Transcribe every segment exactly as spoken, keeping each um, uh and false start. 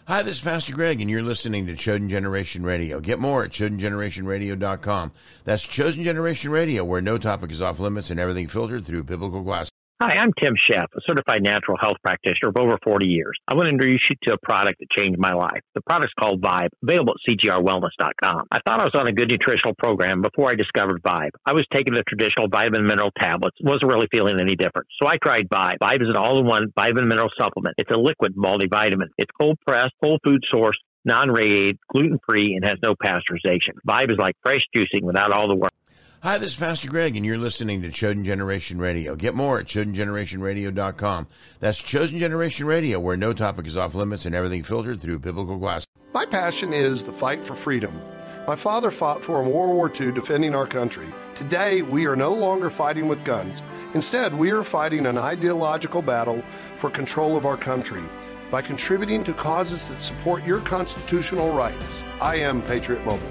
Hi, this is Pastor Greg, and you're listening to Chosen Generation Radio. Get more at chosen generation radio dot com. That's Chosen Generation Radio, where no topic is off limits and everything filtered through biblical glasses. Hi, I'm Tim Sheff, a certified natural health practitioner of over forty years. I want to introduce you to a product that changed my life. The product's called Vibe, available at c g r wellness dot com. I thought I was on a good nutritional program before I discovered Vibe. I was taking the traditional vitamin mineral tablets, wasn't really feeling any different. So I tried Vibe. Vibe is an all-in-one vitamin mineral supplement. It's a liquid multivitamin. It's cold-pressed, whole food source, non-radiated, gluten-free, and has no pasteurization. Vibe is like fresh juicing without all the work. Hi, this is Pastor Greg, and you're listening to Chosen Generation Radio. Get more at chosen generation radio dot com. That's Chosen Generation Radio, where no topic is off limits and everything filtered through biblical glasses. My passion is the fight for freedom. My father fought for in World War Two, defending our country. Today, we are no longer fighting with guns. Instead, we are fighting an ideological battle for control of our country by contributing to causes that support your constitutional rights. I am Patriot Mobile.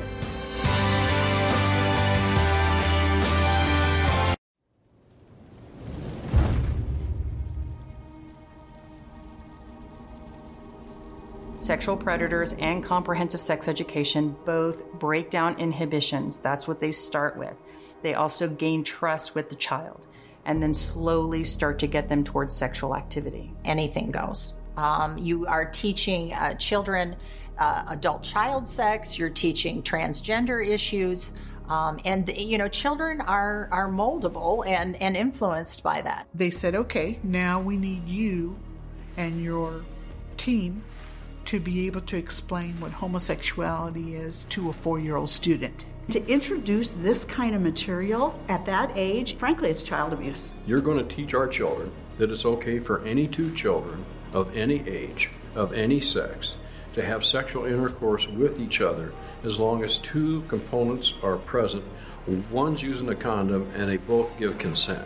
Sexual predators and comprehensive sex education both break down inhibitions. That's what they start with. They also gain trust with the child and then slowly start to get them towards sexual activity. Anything goes. Um, you are teaching uh, children uh, adult child sex. You're teaching transgender issues. Um, and, you know, children are, are moldable and, and influenced by that. They said, okay, now we need you and your team to be able to explain what homosexuality is to a four-year-old student. To introduce this kind of material at that age, frankly, it's child abuse. You're going to teach our children that it's okay for any two children of any age, of any sex, to have sexual intercourse with each other as long as two components are present. One's using a condom and they both give consent.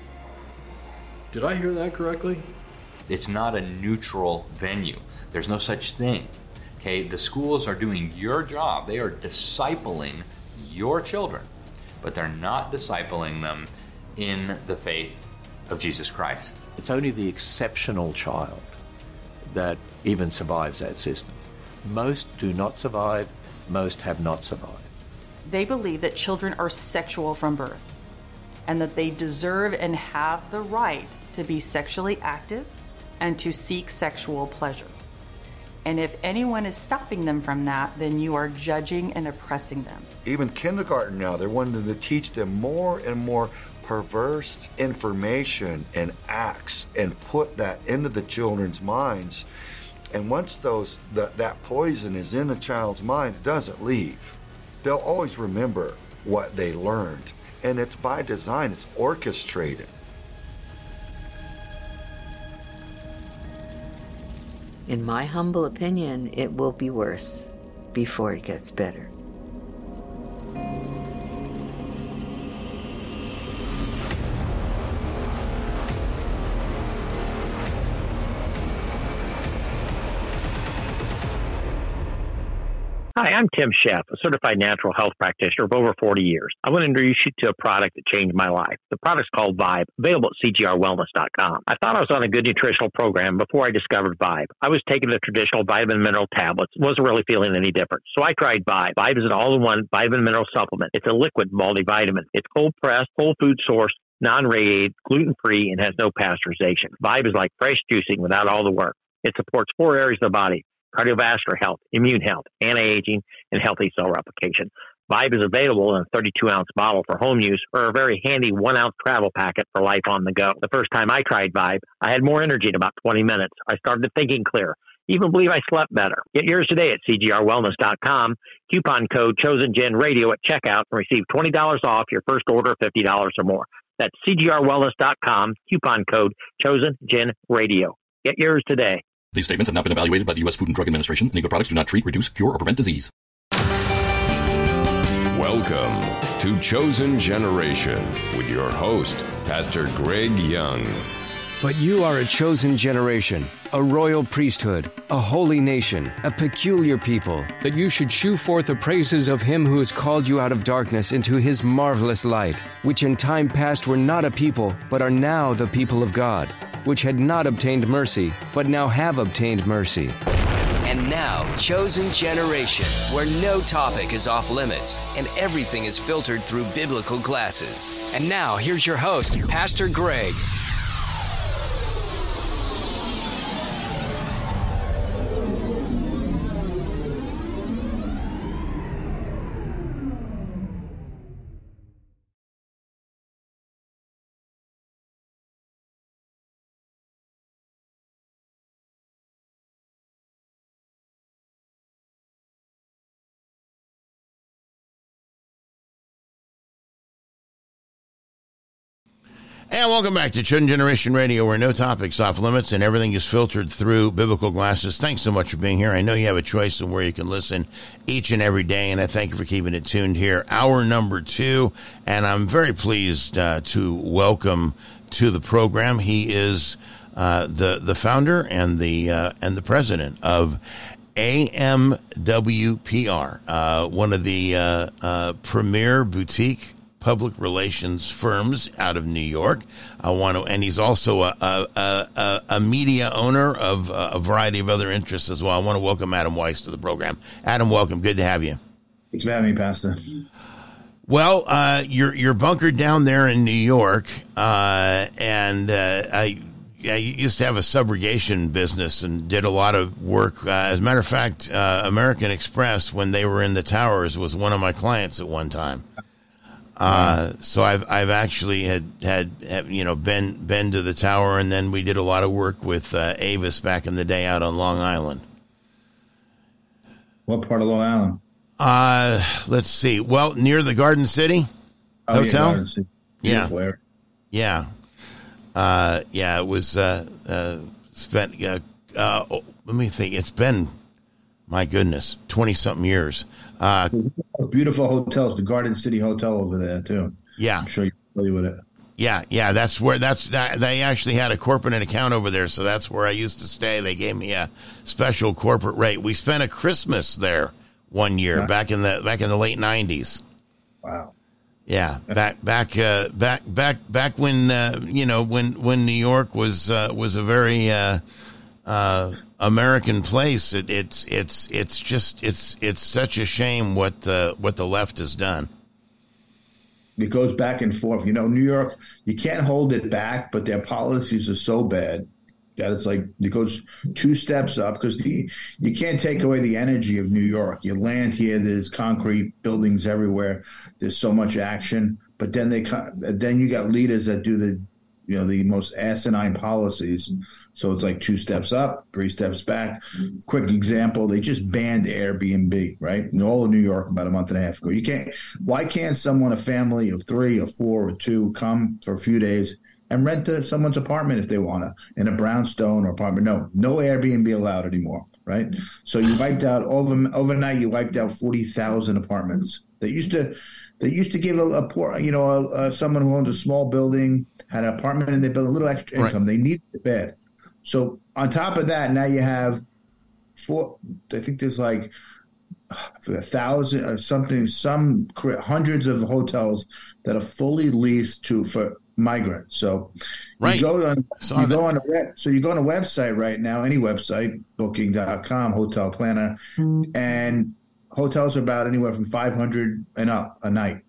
Did I hear that correctly? It's not a neutral venue. There's no such thing. Okay, the schools are doing your job. They are discipling your children, but they're not discipling them in the faith of Jesus Christ. It's only the exceptional child that even survives that system. Most do not survive. Most have not survived. They believe that children are sexual from birth and that they deserve and have the right to be sexually active and to seek sexual pleasure. And if anyone is stopping them from that, then you are judging and oppressing them. Even kindergarten now, they're wanting to teach them more and more perverse information and acts and put that into the children's minds. And once those that, that poison is in a child's mind, it doesn't leave. They'll always remember what they learned. And it's by design, it's orchestrated. In my humble opinion, it will be worse before it gets better. Hi, I'm Tim Sheff, a certified natural health practitioner of over forty years. I want to introduce you to a product that changed my life. The product's called Vibe, available at c g r wellness dot com. I thought I was on a good nutritional program before I discovered Vibe. I was taking the traditional vitamin mineral tablets, wasn't really feeling any different. So I tried Vibe. Vibe is an all-in-one vitamin mineral supplement. It's a liquid multivitamin. It's cold-pressed, whole food source, non-radiated, gluten-free, and has no pasteurization. Vibe is like fresh juicing without all the work. It supports four areas of the body: cardiovascular health, immune health, anti-aging, and healthy cell replication. Vibe is available in a thirty-two ounce bottle for home use or a very handy one ounce travel packet for life on the go. The first time I tried Vibe, I had more energy in about twenty minutes. I started thinking clear. Even believe I slept better. Get yours today at c g r wellness dot com. Coupon code ChosenGenRadio at checkout and receive twenty dollars off your first order of fifty dollars or more. That's c g r wellness dot com. Coupon code ChosenGenRadio. Get yours today. These statements have not been evaluated by the U S Food and Drug Administration. Any of the products do not treat, reduce, cure, or prevent disease. Welcome to Chosen Generation with your host, Pastor Greg Young. But you are a chosen generation, a royal priesthood, a holy nation, a peculiar people, that you should shew forth the praises of him who has called you out of darkness into his marvelous light, which in time past were not a people, but are now the people of God, which had not obtained mercy, but now have obtained mercy. And now, Chosen Generation, where no topic is off limits and everything is filtered through biblical glasses. And now, here's your host, Pastor Greg. And welcome back to Chosen Generation Radio, where no topic's off limits and everything is filtered through biblical glasses. Thanks so much for being here. I know you have a choice in where you can listen each and every day, and I thank you for keeping it tuned here. Hour number two, and I'm very pleased uh, to welcome to the program. He is uh, the the founder and the uh, and the president of A M W P R, uh, one of the uh, uh, premier boutique public relations firms out of New York. I want to, and he's also a, a, a, a media owner of a variety of other interests as well. I want to welcome Adam Weiss to the program. Adam, welcome. Good to have you. Thanks for having me, Pastor. Well, uh, you're you're bunkered down there in New York, uh, and uh, I. I used to have a subrogation business and did a lot of work. Uh, as a matter of fact, uh, American Express, when they were in the towers, was one of my clients at one time. Uh, so I've, I've actually had, had, have, you know, been, been to the tower, and then we did a lot of work with, uh, Avis back in the day out on Long Island. What part of Long Island? Uh, let's see. Well, near the Garden City oh, Hotel. Yeah, Garden City. Yeah. Yeah. Uh, yeah, it was, uh, uh, spent, uh, uh, oh, let me think. It's been, my goodness, twenty something years. Uh, beautiful hotels, the Garden City Hotel over there too. Yeah, I'm sure you're familiar with it. Yeah, yeah, that's where that's that, they actually had a corporate account over there, so that's where I used to stay. They gave me a special corporate rate. We spent a Christmas there one year wow. back in the back in the late nineties. Wow. Yeah, back back uh, back back back when uh, you know when when New York was uh, was a very uh, uh, American place. It, it's it's it's just it's it's such a shame what the what the left has done. It goes back and forth. You know, New York, you can't hold it back, but their policies are so bad that it's like it goes two steps up because the you can't take away the energy of New York. You land here, there's concrete buildings everywhere. There's so much action, but then they then you got leaders that do the you know the most asinine policies. So it's like two steps up, three steps back. Quick example: they just banned Airbnb, right? In all of New York about a month and a half ago. You can't. Why can't someone, a family of three or four or two, come for a few days and rent to someone's apartment if they want to, in a brownstone or apartment? No, no Airbnb allowed anymore, right? So you wiped out over overnight. You wiped out forty thousand apartments. They used to, they used to give a, a poor, you know, a, a, someone who owned a small building had an apartment and they built a little extra income. Right. They needed a bed. So on top of that, now you have four. I think there's like a thousand or something, some hundreds of hotels that are fully leased to for migrants. So right. you go on, you go on a web, so you go on a website right now, any website, booking dot com, hotel planner, mm-hmm. and hotels are about anywhere from five hundred and up a night.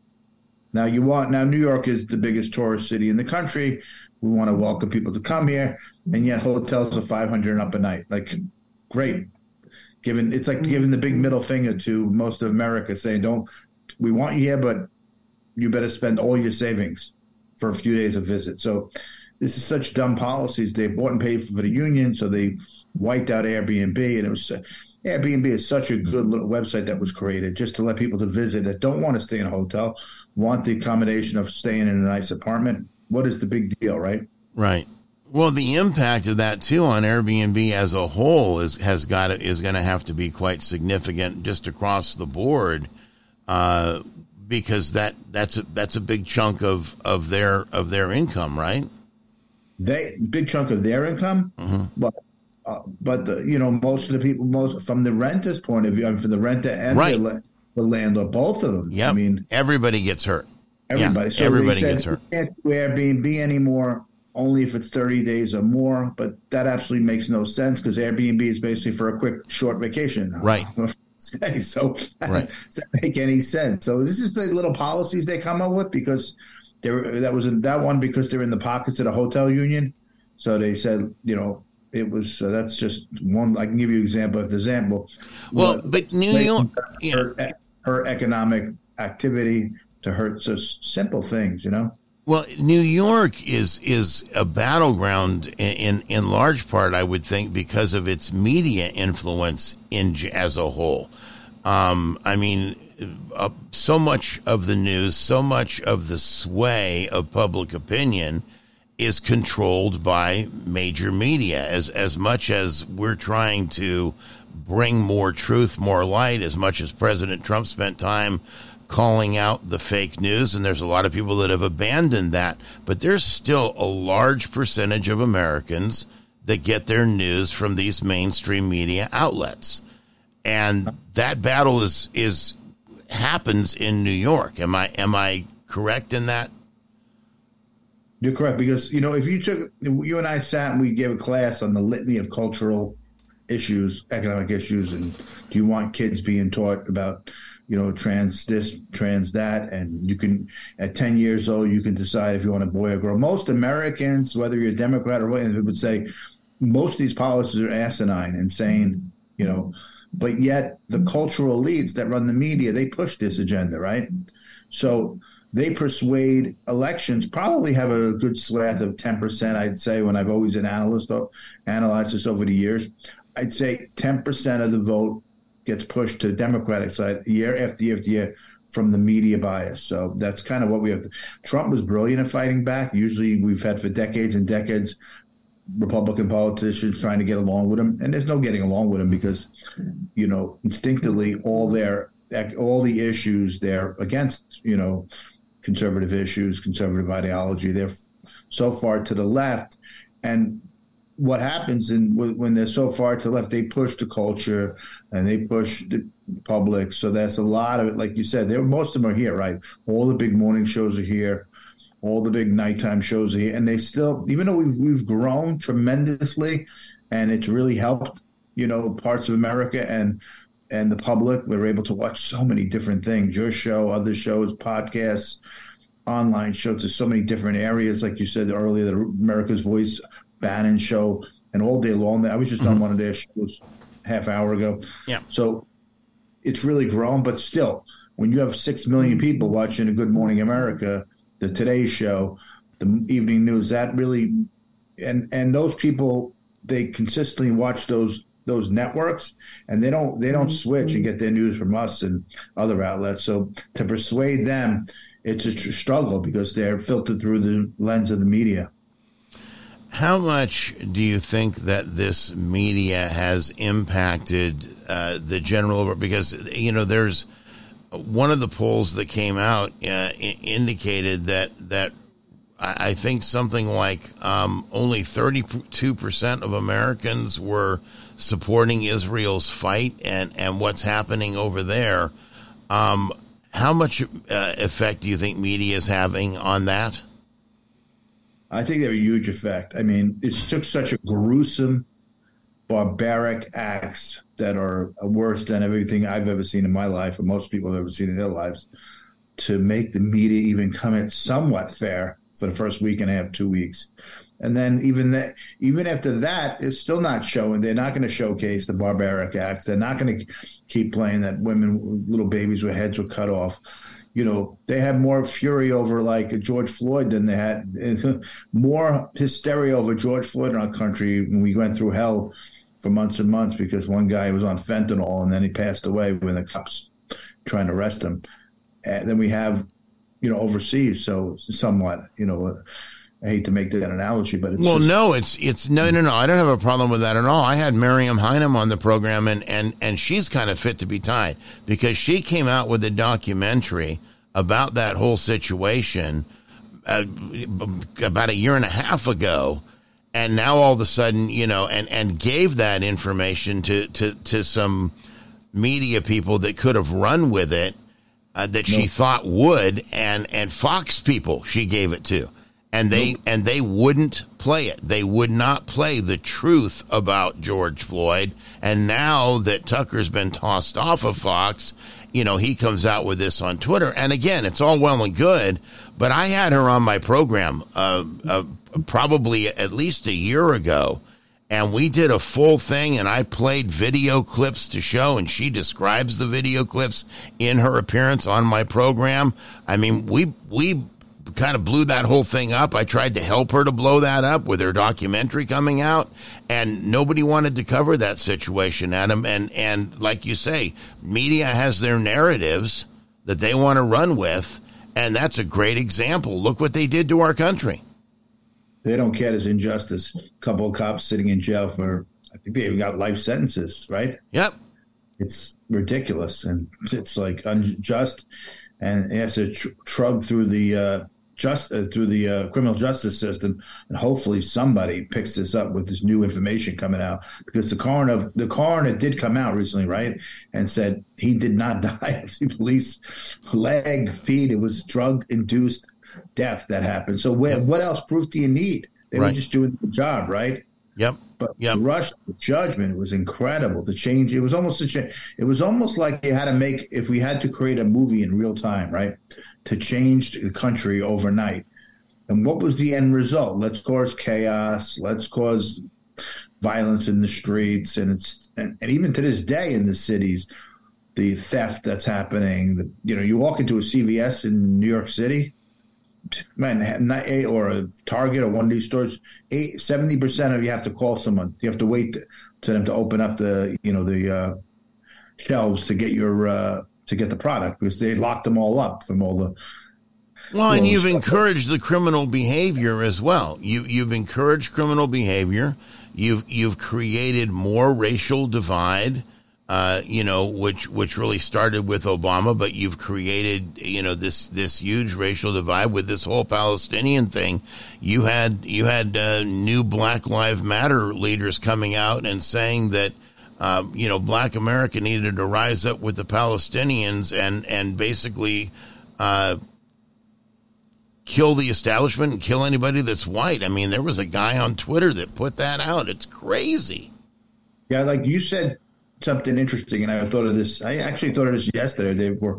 Now you want now New York is the biggest tourist city in the country. We want to welcome people to come here, and yet hotels are five hundred and up a night. Like, great. Given it's like giving the big middle finger to most of America, saying, "Don't we want you here, but you better spend all your savings for a few days of visit." So this is such dumb policies. They bought and paid for the union, so they wiped out Airbnb, and it was Airbnb is such a good little website that was created just to let people to visit that don't want to stay in a hotel, want the accommodation of staying in a nice apartment. What is the big deal, right? Right. Well, the impact of that too on Airbnb as a whole is has got to, is going to have to be quite significant just across the board, uh, because that that's a that's a big chunk of, of their of their income, right? They big chunk of their income, mm-hmm. but uh, but the, you know most of the people, most from the renter's point of view, I mean, from the renter and right. the, the landlord, both of them. Yeah, I mean everybody gets hurt. Everybody, yeah, so everybody they said, gets hurt. We can't do Airbnb anymore. only if it's thirty days or more. But that absolutely makes no sense because Airbnb is basically for a quick, short vacation. Right. So right. does that make any sense? So this is the little policies they come up with because they were, that was that one because they're in the pockets of the hotel union. So they said, you know, it was uh, that's just one. I can give you an example. Of the example, well, but, but New York, yeah. her, her economic activity to hurt so simple things, you know. Well, New York is is a battleground in, in in large part, I would think, because of its media influence in as a whole. Um, I mean, uh, so much of the news, so much of the sway of public opinion is controlled by major media. As as much as we're trying to bring more truth, more light, as much as President Trump spent time calling out the fake news, and there's a lot of people that have abandoned that, but there's still a large percentage of Americans that get their news from these mainstream media outlets. And that battle is is happens in New York. Am I am I correct in that? You're correct, because, you know, if you took, you and I sat and we gave a class on the litany of cultural issues, economic issues, and do you want kids being taught about, you know, trans this, trans that, and you can, at ten years old, you can decide if you want a boy or girl. Most Americans, whether you're a Democrat or what, would say most of these policies are asinine, insane, you know, but yet the cultural elites that run the media, they push this agenda, right? So they persuade elections, probably have a good swath of ten percent, I'd say, when I've always been an analyst, analyzed this over the years. I'd say ten percent of the vote gets pushed to the Democratic side year after year after year from the media bias. So that's kind of what we have. To, Trump was brilliant at fighting back. Usually we've had for decades and decades Republican politicians trying to get along with him. And there's no getting along with him because, you know, instinctively all their all the issues they're against, you know, conservative issues, conservative ideology. They're so far to the left. And what happens in, when they're so far to the left, they push the culture and they push the public. So that's a lot of it. Like you said, most of them are here, right? All the big morning shows are here. All the big nighttime shows are here. And they still, even though we've, we've grown tremendously and it's really helped, you know, parts of America and and the public, we're able to watch so many different things, your show, other shows, podcasts, online shows. There's so many different areas. Like you said earlier, the America's Voice Bannon show, and all day long. I was just on one of their shows half hour ago. Yeah. So it's really grown, but still, when you have six million people watching a Good Morning America, the Today Show, the evening news, that really, and and those people, they consistently watch those those networks, and they don't they don't switch and get their news from us and other outlets. So to persuade them, it's a tr- struggle because they're filtered through the lens of the media. How much do you think that this media has impacted uh, the general? Because, you know, there's one of the polls that came out uh, indicated that that I think something like um, only thirty-two percent of Americans were supporting Israel's fight and, and what's happening over there. Um, how much uh, effect do you think media is having on that? I think they have a huge effect. I mean, it took such a gruesome, barbaric acts that are worse than everything I've ever seen in my life, or most people have ever seen in their lives, to make the media even come in somewhat fair for the first week and a half, two weeks. And then even that, even after that, it's still not showing. They're not going to showcase the barbaric acts. They're not going to keep playing that women, little babies with heads were cut off. You know, they had more fury over like George Floyd than they had, more hysteria over George Floyd in our country when we went through hell for months and months because one guy was on fentanyl and then he passed away when the cops trying to arrest him. And then we have, you know, overseas. So somewhat, you know, I hate to make that analogy, but it's well, just, no, it's it's no, no, no. I don't have a problem with that at all. I had Miriam Heinem on the program, and and and she's kind of fit to be tied because she came out with a documentary about that whole situation uh, about a year and a half ago, and now all of a sudden, you know, and and gave that information to to to some media people that could have run with it. Uh, that she no. thought would, and, and Fox people she gave it to. And they and they wouldn't play it. They would not play the truth about George Floyd. And now that Tucker's been tossed off of Fox, you know, he comes out with this on Twitter. And again, it's all well and good, but I had her on my program uh, uh, probably at least a year ago, and we did a full thing, and I played video clips to show, and she describes the video clips in her appearance on my program. I mean, we we kind of blew that whole thing up. I tried to help her to blow that up with her documentary coming out, and nobody wanted to cover that situation, Adam. And, and like you say, media has their narratives that they want to run with, and that's a great example. Look what they did to our country. They don't care. There's injustice. A couple of cops sitting in jail for, I think they even got life sentences, right? Yep. It's ridiculous, and it's like unjust, and it has to tr- trug through the uh, just uh, through the uh, criminal justice system, and hopefully somebody picks this up with this new information coming out, because the coroner the coroner did come out recently, right, and said he did not die of the police leg feed. It was drug induced death that happened. So where, what else proof do you need? They right. were just doing the job, right? Yep. But yep. the rush, the judgment was incredible. The change, it was almost a change. It was almost like you had to make, if we had to create a movie in real time, right, to change the country overnight. And what was the end result? Let's cause chaos. Let's cause violence in the streets, and it's and, and even to this day in the cities, the theft that's happening. The, you know, you walk into a C V S in New York City, man, or a Target or one of these stores, eight, seventy percent of you have to call someone. You have to wait to them to open up the, you know, the uh, shelves to get your uh, to get the product, because they locked them all up from all the. Well, and you've encouraged the criminal behavior as well. You you've encouraged criminal behavior. You've you've created more racial divide. Uh, you know, which which really started with Obama, but you've created, you know, this this huge racial divide with this whole Palestinian thing. You had you had uh, new Black Lives Matter leaders coming out and saying that, uh, you know, Black America needed to rise up with the Palestinians and and basically uh, kill the establishment and kill anybody that's white. I mean, there was a guy on Twitter that put that out. It's crazy. Yeah, like you said something interesting, and I thought of this. I actually thought of this yesterday, Dave. For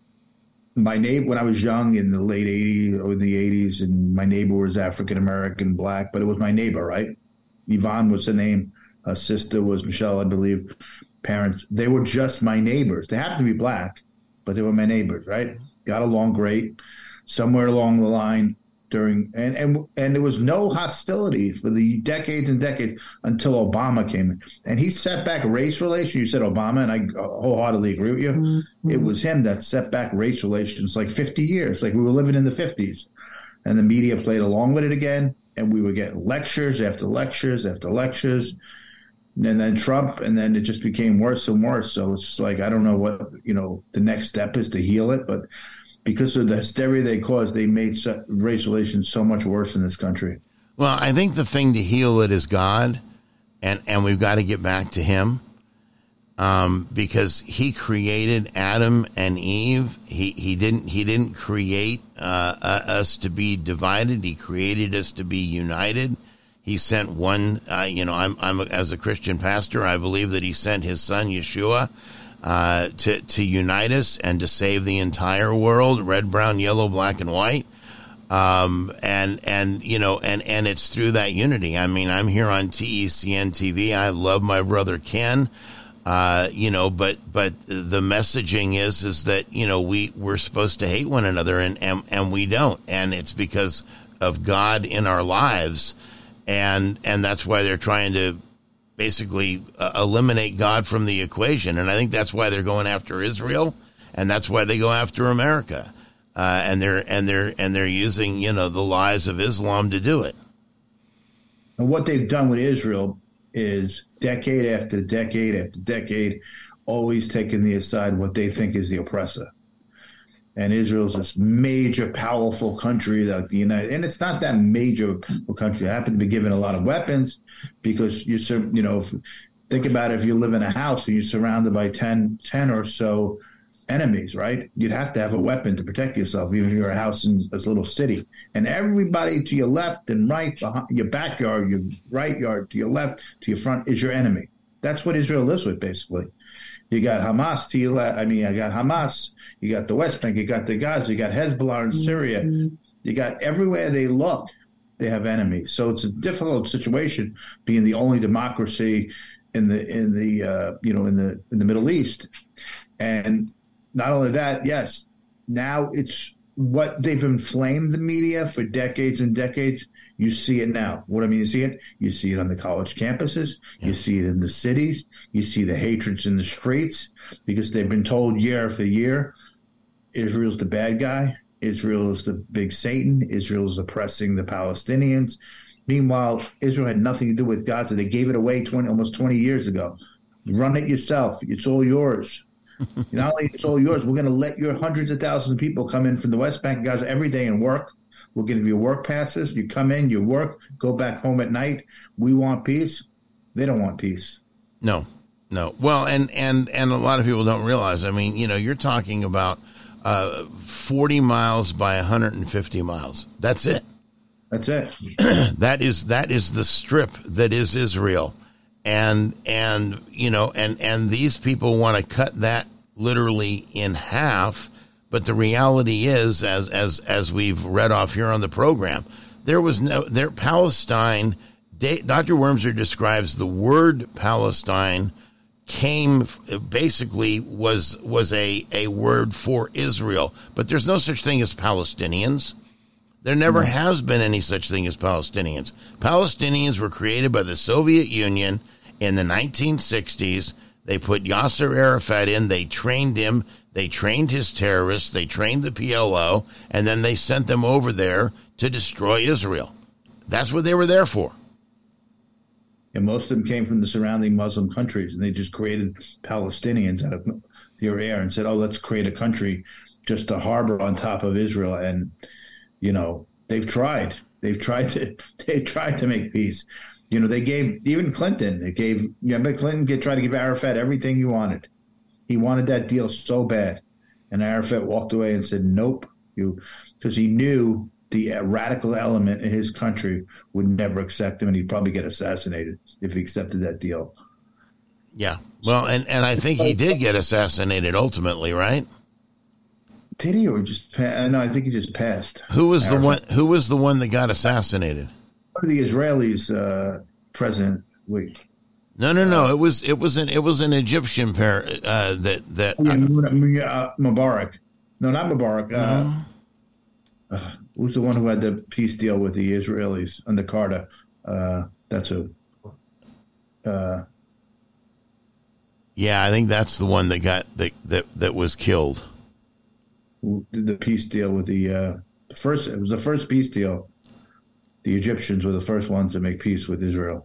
my neighbor, when I was young in the late eighties or in the eighties, and my neighbor was African American, Black, but it was my neighbor, right? Yvonne was her name. Her sister was Michelle, I believe. Parents, they were just my neighbors. They happened to be Black, but they were my neighbors, right? Got along great. Somewhere along the line, during and, and and there was no hostility for the decades and decades until Obama came in, and he set back race relations. You said Obama, and I wholeheartedly agree with you. Mm-hmm. It was him that set back race relations like fifty years, like we were living in the fifties, and the media played along with it again, and we were getting lectures after lectures after lectures, and then Trump, and then it just became worse and worse. So it's just like, I don't know what, you know, the next step is to heal it, but because of the hysteria they caused, they made so, race relations so much worse in this country. Well, I think the thing to heal it is God, and, and we've got to get back to him, um, because he created Adam and Eve. He he didn't he didn't create uh, uh, us to be divided. He created us to be united. He sent one. Uh, you know, I'm I'm a, as a Christian pastor, I believe that he sent his son Yeshua Uh, to, to unite us and to save the entire world, red, brown, yellow, black, and white. Um, and, and, you know, and, and it's through that unity. I mean, I'm here on T E C N T V. I love my brother Ken, uh, you know, but, but the messaging is, is that, you know, we, we're supposed to hate one another, and, and, and we don't. And it's because of God in our lives. And, and that's why they're trying to basically uh, eliminate God from the equation. And I think that's why they're going after Israel, and that's why they go after America. Uh, and they're and they're and they're using, you know, the lies of Islam to do it. And what they've done with Israel is decade after decade after decade, always taking the aside what they think is the oppressor. And Israel's this major, powerful country like the United, and it's not that major a country. It happened to be given a lot of weapons because you, you know, if, think about it. If you live in a house and you're surrounded by ten, ten or so enemies, right? You'd have to have a weapon to protect yourself, even if you're a house in this little city. And everybody to your left and right, behind your backyard, your right yard, to your left, to your front is your enemy. That's what Israel lives with, basically. You got Hamas to your left. I mean, I got Hamas. You got the West Bank. You got the Gaza. You got Hezbollah in Syria. Mm-hmm. You got everywhere they look, they have enemies. So it's a difficult situation being the only democracy in the in the uh, you know in the in the Middle East. And not only that, yes, now it's what they've inflamed the media for decades and decades. You see it now. What I mean, you see it? You see it on the college campuses. Yeah. You see it in the cities. You see the hatreds in the streets because they've been told year after year, Israel's the bad guy. Israel is the big Satan. Israel is oppressing the Palestinians. Meanwhile, Israel had nothing to do with Gaza. They gave it away twenty, almost twenty years ago. Run it yourself. It's all yours. Not only it's all yours, we're going to let your hundreds of thousands of people come in from the West Bank and Gaza every day and work. We'll give you work passes. You come in, you work, go back home at night. We want peace. They don't want peace. No, no. Well, and, and, and a lot of people don't realize, I mean, you know, you're talking about uh, forty miles by one hundred fifty miles. That's it. That's it. that is that is the strip that is Israel. And, and you know, and, and these people want to cut that literally in half. But the reality is, as as as we've read off here on the program, there was no there. Palestine. Doctor Wormser describes the word Palestine came basically was was a a word for Israel, but there's no such thing as Palestinians. There never mm-hmm. has been any such thing as Palestinians. Palestinians were created by the Soviet Union in the nineteen sixties. They put Yasser Arafat in. They trained him. They trained his terrorists, they trained the P L O, and then they sent them over there to destroy Israel. That's what they were there for. And most of them came from the surrounding Muslim countries, and they just created Palestinians out of their air and said, oh, let's create a country just to harbor on top of Israel. And, you know, they've tried. They've tried to they tried to make peace. You know, they gave, even Clinton, they gave, you know, Clinton tried to give Arafat everything he wanted. He wanted that deal so bad, and Arafat walked away and said, nope, you, because he knew the radical element in his country would never accept him, and he'd probably get assassinated if he accepted that deal. Yeah. Well, and, and I think he did get assassinated ultimately, right? Did he, or just passed? No, I think he just passed. Who was Arafat. the one? Who was the one that got assassinated? One of the Israelis, uh, President. Wait. No, no, no. It was it was an it was an Egyptian pair uh, that that oh, yeah, uh, Mubarak. No, not Mubarak. Uh, no. uh, who's the one who had the peace deal with the Israelis under Carter? Uh, that's who. Uh, yeah, I think that's the one that got that that, that was killed. Who did the peace deal with the uh, first? It was the first peace deal. The Egyptians were the first ones to make peace with Israel.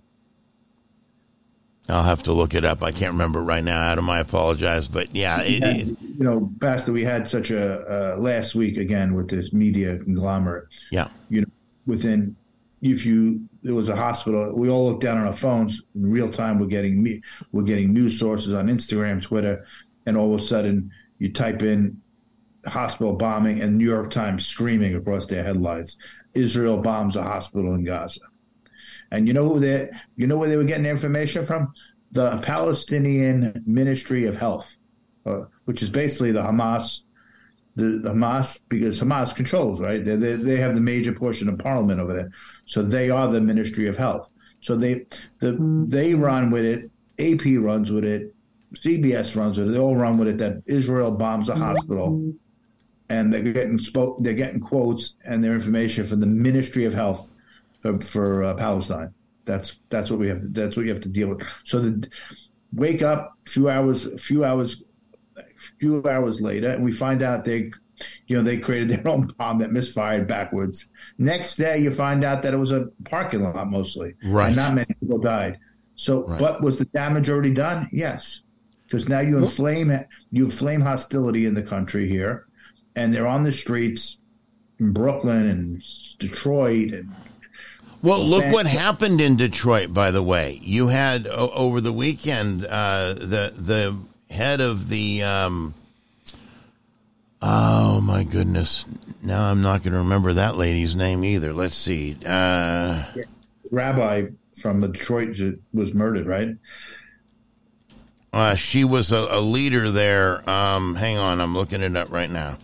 I'll have to look it up. I can't remember right now. Adam, I apologize, but yeah, it, and, it, you know, Pastor, we had such a uh, last week again with this media conglomerate. Yeah, you know, within if you there was a hospital, we all looked down on our phones in real time. We're getting me, we're getting news sources on Instagram, Twitter, and all of a sudden you type in hospital bombing and New York Times screaming across their headlines: Israel bombs a hospital in Gaza. And you know who they, you know where they were getting their information from? The Palestinian Ministry of Health, uh, which is basically the Hamas, the, the Hamas, because Hamas controls, right? They, they they have the major portion of parliament over there, so they are the Ministry of Health. So they the they run with it. A P runs with it. C B S runs with it. They all run with it. That Israel bombs a hospital, and they're getting spoke. They're getting quotes and their information from the Ministry of Health. For, for uh, Palestine, that's that's what we have. To, that's what you have to deal with. So the wake up a few hours, a few hours, a few hours later, and we find out they, you know, they created their own bomb that misfired backwards. Next day, you find out that it was a parking lot mostly, right? And not many people died. So, right. But was the damage already done? Yes, because now you inflame you inflame hostility in the country here, and they're on the streets in Brooklyn and Detroit and. Well, look what happened in Detroit, by the way. You had, o- over the weekend, uh, the the head of the um, Oh, my goodness. Now I'm not going to remember that lady's name either. Let's see. Uh, Rabbi from Detroit was murdered, right? Uh, she was a, a leader there. Um, hang on, I'm looking it up right now.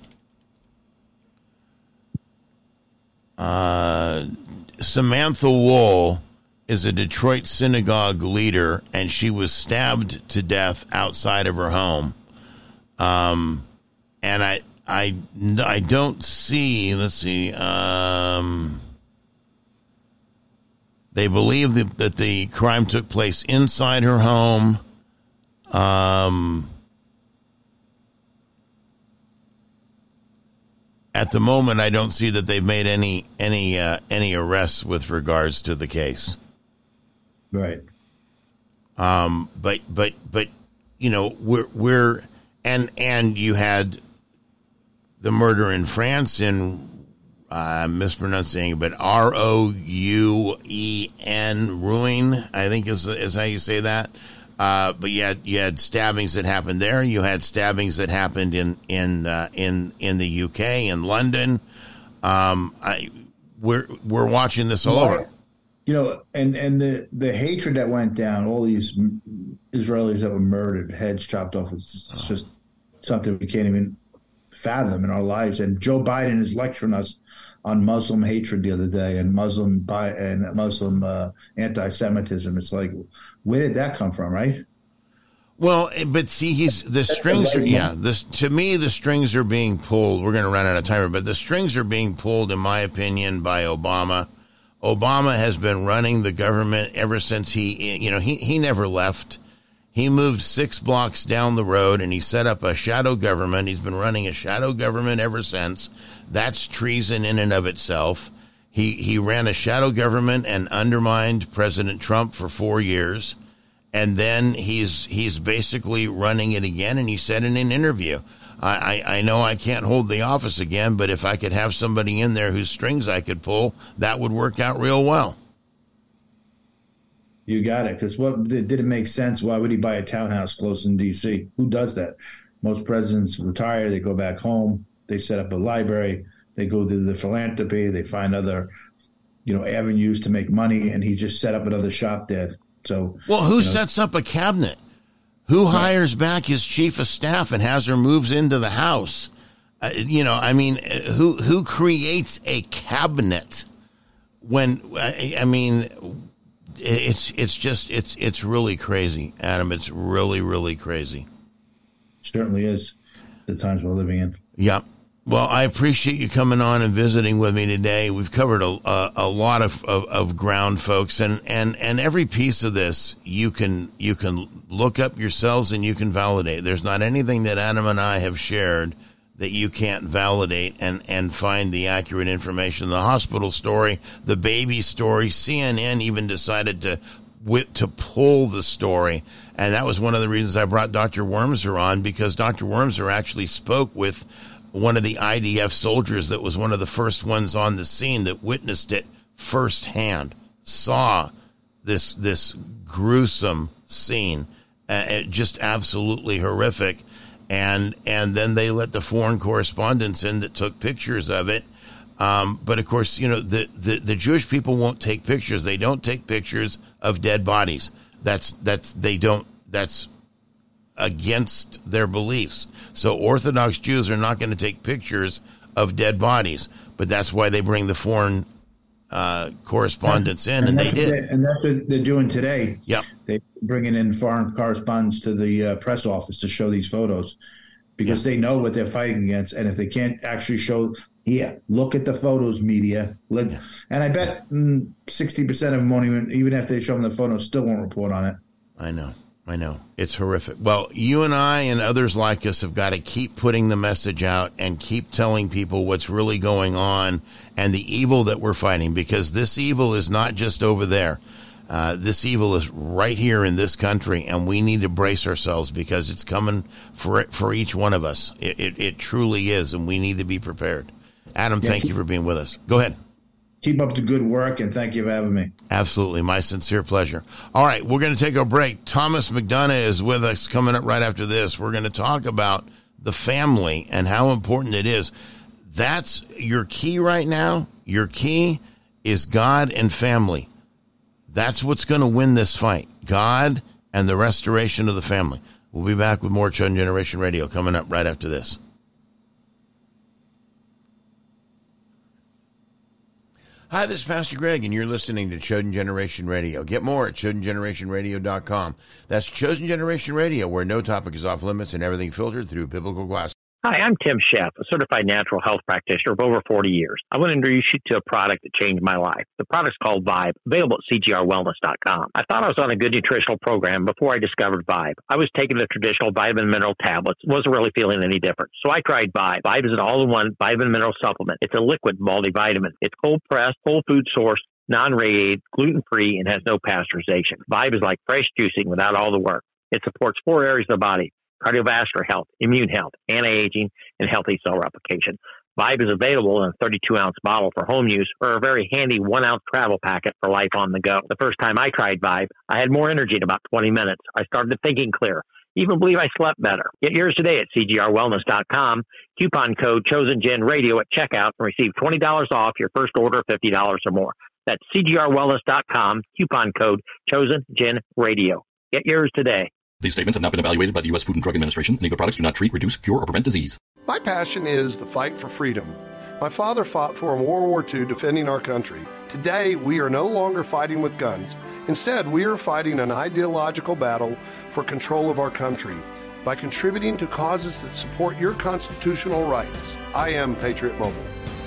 Uh, Samantha Wool is a Detroit synagogue leader, and she was stabbed to death outside of her home. Um, and I, I, I don't see. Let's see. Um, they believe that, that the crime took place inside her home. Um, at the moment, I don't see that they've made any any uh, any arrests with regards to the case. Right. Um, but but but you know we're we're and and you had the murder in France in uh, I'm mispronouncing it, but R O U E N Ruin, I think is is how you say that. Uh, but you had you had stabbings that happened there. You had stabbings that happened in in uh, in in the U K, in London. Um, I we're we're watching this all over. You know, and and the the hatred that went down, all these Israelis that were murdered, heads chopped off. It's, it's just something we can't even fathom in our lives. And Joe Biden is lecturing us on Muslim hatred the other day, and Muslim bi- and Muslim uh, anti-Semitism. It's like, where did that come from, right? Well, but see, he's the strings are yeah. This to me, the strings are being pulled. We're going to run out of time, but the strings are being pulled, in my opinion, by Obama. Obama has been running the government ever since he, you know, he he never left. He moved six blocks down the road and he set up a shadow government. He's been running a shadow government ever since. That's treason in and of itself. He he ran a shadow government and undermined President Trump for four years. And then he's he's basically running it again. And he said in an interview, I, I, I know I can't hold the office again, but if I could have somebody in there whose strings I could pull, that would work out real well. You got it. Because what did it make sense? Why would he buy a townhouse close in D C? Who does that? Most presidents retire. They go back home. They set up a library. They go to the philanthropy. They find other, you know, avenues to make money. And he just set up another shop there. So, well, who you know, sets up a cabinet? Who hires back his chief of staff and has her moves into the house? Uh, you know, I mean, who who creates a cabinet when? I, I mean. It's it's just it's it's really crazy, Adam. It's really really crazy. Certainly is. The times we're living in. Yeah. Well, I appreciate you coming on and visiting with me today. We've covered a a, a lot of, of, of ground, folks, and, and, and every piece of this you can you can look up yourselves and you can validate. There's not anything that Adam and I have shared that you can't validate and, and find the accurate information. The hospital story, the baby story, C N N even decided to to pull the story. And that was one of the reasons I brought Doctor Wormser on, because Doctor Wormser actually spoke with one of the I D F soldiers that was one of the first ones on the scene that witnessed it firsthand, saw this this gruesome scene, uh, just absolutely horrific. And and then they let the foreign correspondents in that took pictures of it. Um, but, of course, you know, the, the, the Jewish people won't take pictures. They don't take pictures of dead bodies. That's that's they don't that's against their beliefs. So Orthodox Jews are not going to take pictures of dead bodies. But that's why they bring the foreign uh, correspondents in, and, and they did. And that's what they're doing today. Yep. They're bringing in foreign correspondents to the uh, press office to show these photos because yep. they know what they're fighting against. And if they can't actually show, yeah, look at the photos, media. Let, yeah. And I bet mm, sixty percent of them won't even, even if they show them the photos, still won't report on it. I know. I know. It's horrific. Well, you and I and others like us have got to keep putting the message out and keep telling people what's really going on and the evil that we're fighting, because this evil is not just over there. Uh, this evil is right here in this country, and we need to brace ourselves because it's coming for for each one of us. It, it, it truly is, and we need to be prepared. Adam, yeah, thank keep, you for being with us. Go ahead. Keep up the good work, and thank you for having me. Absolutely. My sincere pleasure. All right, we're going to take a break. Thomas McDonough is with us coming up right after this. We're going to talk about the family and how important it is. That's your key right now. Your key is God and family. That's what's going to win this fight. God and the restoration of the family. We'll be back with more Chosen Generation Radio coming up right after this. Hi, this is Pastor Greg, and you're listening to Chosen Generation Radio. Get more at chosen generation radio dot com. That's Chosen Generation Radio, where no topic is off limits and everything filtered through biblical glass. Hi, I'm Tim Sheff, a certified natural health practitioner of over forty years. I want to introduce you to a product that changed my life. The product's called Vibe, available at C G R wellness dot com. I thought I was on a good nutritional program before I discovered Vibe. I was taking the traditional vitamin mineral tablets, wasn't really feeling any different. So I tried Vibe. Vibe is an all-in-one vitamin mineral supplement. It's a liquid multivitamin. It's cold-pressed, whole food source, non-radiated, gluten-free, and has no pasteurization. Vibe is like fresh juicing without all the work. It supports four areas of the body: cardiovascular health, immune health, anti-aging, and healthy cell replication. Vibe is available in a thirty-two ounce bottle for home use or a very handy one ounce travel packet for life on the go. The first time I tried Vibe, I had more energy in about twenty minutes. I started thinking clear. Even believe I slept better. Get yours today at C G R wellness dot com. Coupon code ChosenGenRadio at checkout and receive twenty dollars off your first order of fifty dollars or more. That's C G R wellness dot com. Coupon code ChosenGenRadio. Get yours today. These statements have not been evaluated by the U S Food and Drug Administration. Any of the products do not treat, reduce, cure, or prevent disease. My passion is the fight for freedom. My father fought for in World War Two defending our country. Today, we are no longer fighting with guns. Instead, we are fighting an ideological battle for control of our country by contributing to causes that support your constitutional rights. I am Patriot Mobile.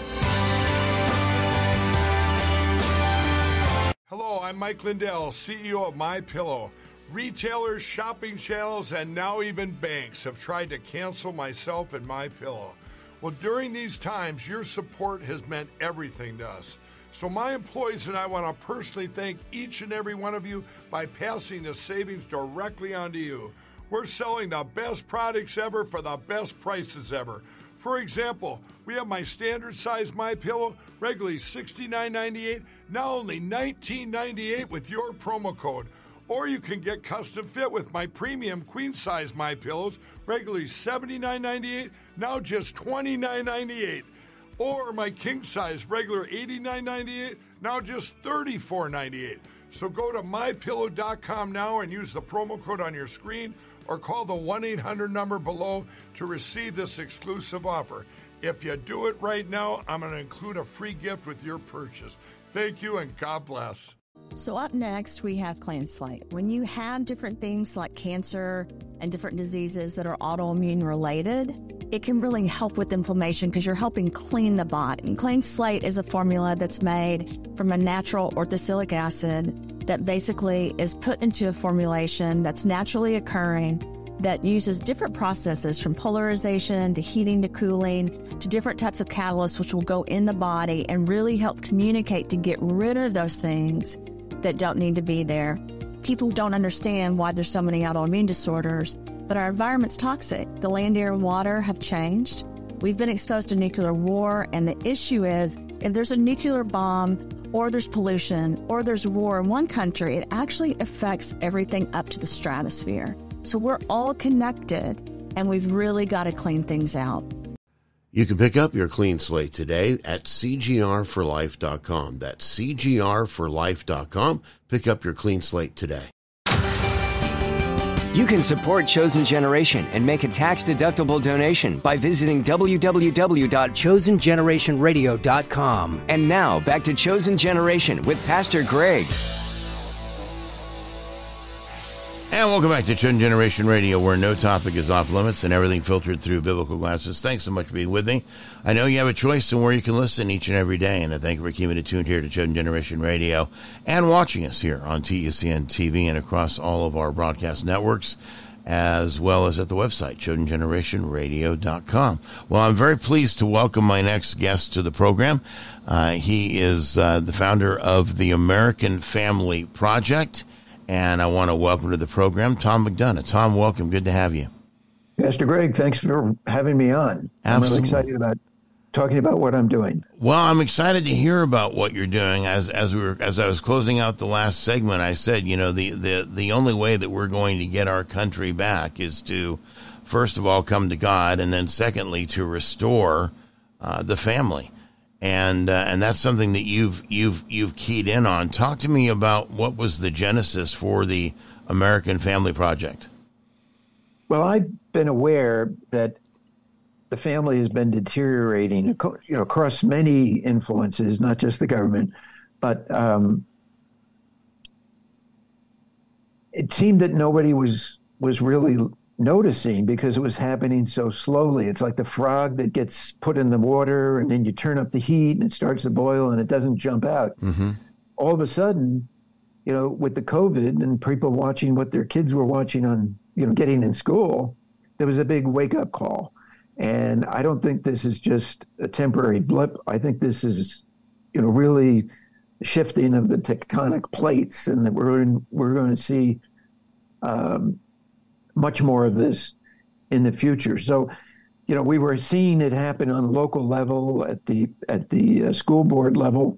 Hello, I'm Mike Lindell, C E O of MyPillow. Retailers, shopping channels, and now even banks have tried to cancel myself and MyPillow. Well, during these times, your support has meant everything to us. So my employees and I want to personally thank each and every one of you by passing the savings directly on to you. We're selling the best products ever for the best prices ever. For example, we have my standard size MyPillow, regularly sixty-nine ninety-eight, now only nineteen ninety-eight with your promo code. Or you can get custom fit with my premium queen size MyPillows, regularly seventy-nine ninety-eight, now just twenty-nine ninety-eight. Or my king size, regular eighty-nine ninety-eight, now just thirty-four ninety-eight. So go to my pillow dot com now and use the promo code on your screen, or call the one eight hundred number below to receive this exclusive offer. If you do it right now, I'm going to include a free gift with your purchase. Thank you and God bless. So up next, we have Clean Slate. When you have different things like cancer and different diseases that are autoimmune related, it can really help with inflammation because you're helping clean the body. And Clean Slate is a formula that's made from a natural orthosilic acid that basically is put into a formulation that's naturally occurring that uses different processes from polarization to heating to cooling to different types of catalysts which will go in the body and really help communicate to get rid of those things that don't need to be there. People don't understand why there's so many autoimmune disorders, but our environment's toxic. The land, air, and water have changed. We've been exposed to nuclear war, and the issue is if there's a nuclear bomb or there's pollution or there's war in one country, it actually affects everything up to the stratosphere. So we're all connected, and we've really got to clean things out. You can pick up your Clean Slate today at C G R for life dot com. That's C G R for life dot com. Pick up your Clean Slate today. You can support Chosen Generation and make a tax-deductible donation by visiting w w w dot chosen generation radio dot com. And now, back to Chosen Generation with Pastor Greg. And welcome back to Chosen Generation Radio, where no topic is off limits and everything filtered through biblical glasses. Thanks so much for being with me. I know you have a choice in where you can listen each and every day, and I thank you for keeping it tuned here to Chosen Generation Radio and watching us here on T U C N T V and across all of our broadcast networks, as well as at the website, chosen generation radio dot com. Well, I'm very pleased to welcome my next guest to the program. Uh, he is uh, the founder of the American Family Project, and I want to welcome to the program Tom McDonough. Tom, welcome. Good to have you. Pastor Greg, thanks for having me on. Absolutely. I'm really excited about talking about what I'm doing. Well, I'm excited to hear about what you're doing. As as we were as I was closing out the last segment, I said, you know, the the the only way that we're going to get our country back is to, first of all, come to God, and then secondly, to restore uh, the family. And uh, and that's something that you've you've you've keyed in on. Talk to me about what was the genesis for the American Family Project. Well, I've been aware that the family has been deteriorating, you know, across many influences, not just the government, but um, it seemed that nobody was was really noticing because it was happening so slowly. It's like the frog that gets put in the water and then you turn up the heat and it starts to boil and it doesn't jump out. Mm-hmm. All of a sudden, you know, with the COVID and people watching what their kids were watching on, you know, getting in school, there was a big wake-up call. And I don't think this is just a temporary blip. I think this is, you know, really shifting of the tectonic plates, and that we're in, we're going to see um, much more of this in the future. So, you know, we were seeing it happen on the local level, at the at the uh, school board level,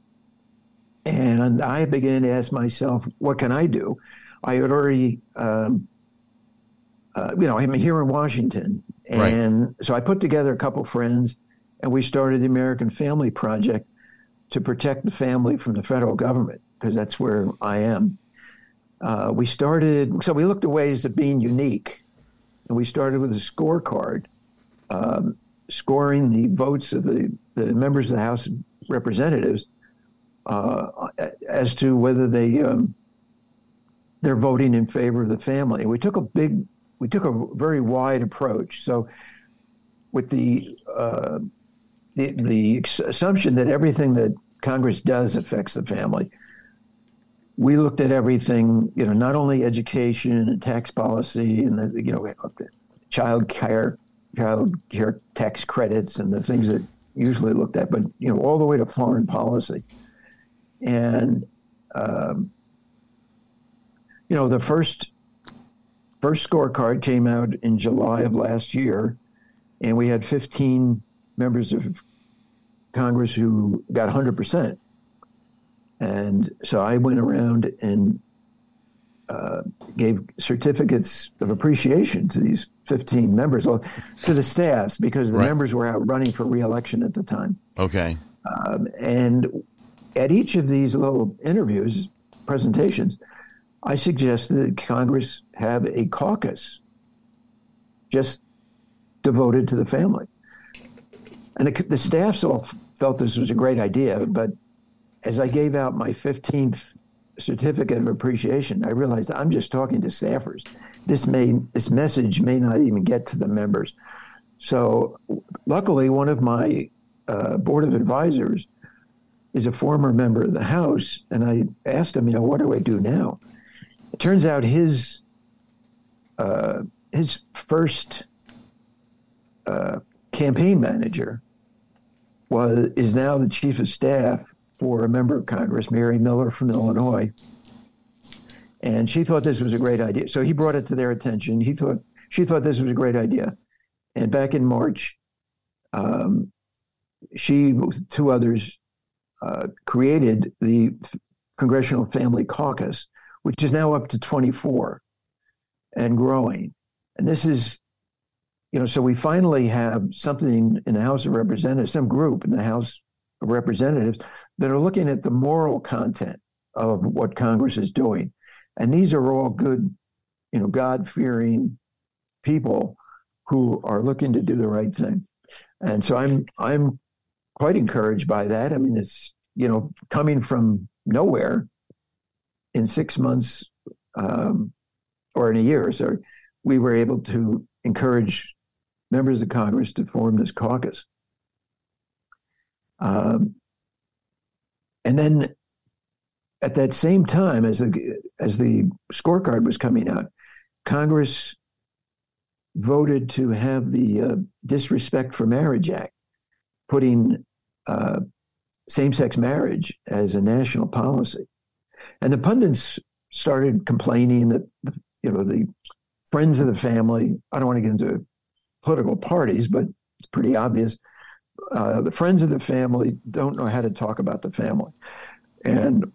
and I began to ask myself, what can I do? I had already, um, uh, you know, I'm here in Washington. And right. So I put together a couple friends, and we started the American Family Project to protect the family from the federal government, because that's where I am. Uh, we started, so we looked at ways of being unique, and we started with a scorecard, um, scoring the votes of the, the members of the House of Representatives uh, as to whether they um, they're voting in favor of the family. And we took a big We took a very wide approach. So with the, uh, the the assumption that everything that Congress does affects the family, we looked at everything, you know, not only education and tax policy and, the, you know, child care, child care tax credits and the things that usually looked at, but, you know, all the way to foreign policy. And, um, you know, the first... First scorecard came out in July of last year, and we had fifteen members of Congress who got one hundred percent. And so I went around and uh, gave certificates of appreciation to these fifteen members, well, to the staffs, because the right. members were out running for re-election at the time. Okay. Um, and at each of these little interviews, presentations, I suggested that Congress have a caucus just devoted to the family. And the, the staffs all felt this was a great idea, but as I gave out my fifteenth certificate of appreciation, I realized I'm just talking to staffers. This may this message may not even get to the members. So luckily, one of my uh, board of advisors is a former member of the House, and I asked him, you know, what do I do now? It turns out his uh, his first uh, campaign manager was is now the chief of staff for a member of Congress, Mary Miller from Illinois, and she thought this was a great idea. So he brought it to their attention. He thought she thought this was a great idea, and back in March, um, she with two others uh, created the Congressional Family Caucus, which is now up to twenty-four and growing. And this is, you know, so we finally have something in the House of Representatives, some group in the House of Representatives that are looking at the moral content of what Congress is doing. And these are all good, you know, God-fearing people who are looking to do the right thing. And so I'm I'm quite encouraged by that. I mean, it's, you know, coming from nowhere. In six months, um, or in a year, sorry, we were able to encourage members of Congress to form this caucus. Um, and then at that same time, as the, as the scorecard was coming out, Congress voted to have the uh, Disrespect for Marriage Act, putting uh, same-sex marriage as a national policy. And the pundits started complaining that, you know, the friends of the family, I don't want to get into political parties, but it's pretty obvious, uh, the friends of the family don't know how to talk about the family. And